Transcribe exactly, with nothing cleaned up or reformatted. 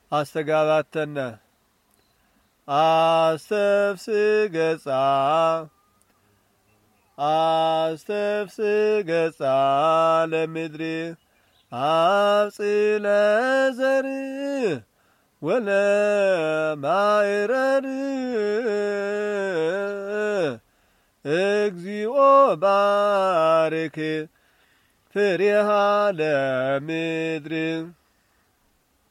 አስተጋባተነ አስተፍስ ገጻ አስተፍስ ገጻ ለምድሪ አብጽለ ዘር ወለማይረር እግዚኦ ባርክ ፍሬሃ ለምድር